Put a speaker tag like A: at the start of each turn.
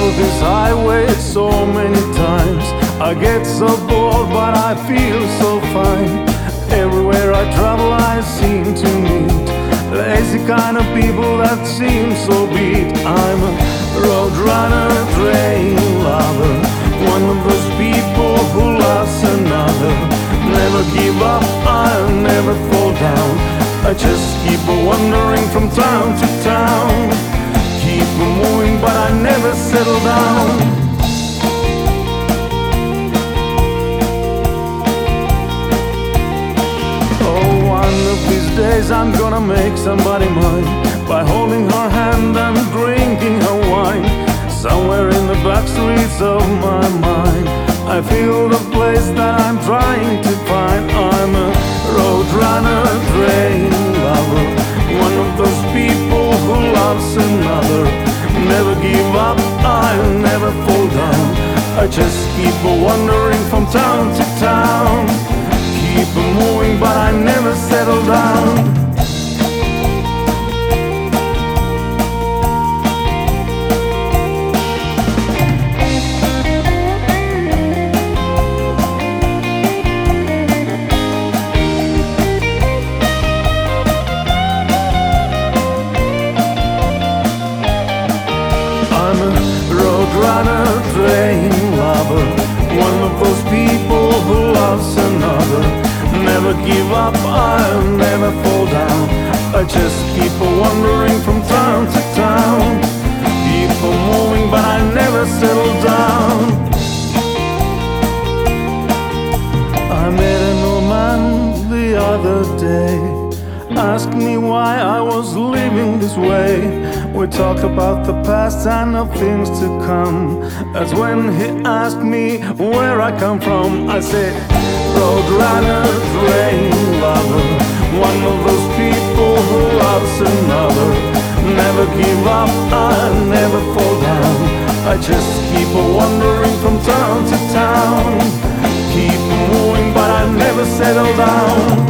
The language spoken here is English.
A: this highway so many times. I get so bored, but I feel so fine. Everywhere I travel, I seem to meet lazy kind of people that seem so beat. I'm a road runner, train lover, one of those people who loves another. Never give up, I'll never fall down. I just keep wandering from town to town. Keep moving, but I never settle down. One of these days I'm gonna make somebody mine by holding her hand and drinking her wine. Somewhere in the back streets of my mind I feel the place that I'm trying to find. I'm a road runner, train lover, one of those people who loves another. Never give up, I'll never fall down. I just keep wandering from town to town. Keep moving, but I never settle down. I'm a road runner, train lover, one of those people who loves another. Never give up, I'll never fall down. I just keep wandering from town to town. Keep moving, but I never settle down. I met an old man the other day, asked me why I was living this way. We talked about the past and of things to come. That's when he asked me where I come from. I said, road runner, train lover, one of those people who loves another. Never give up, I'll never fall down. I just keep wandering from town to town. Keep moving, but I never settle down.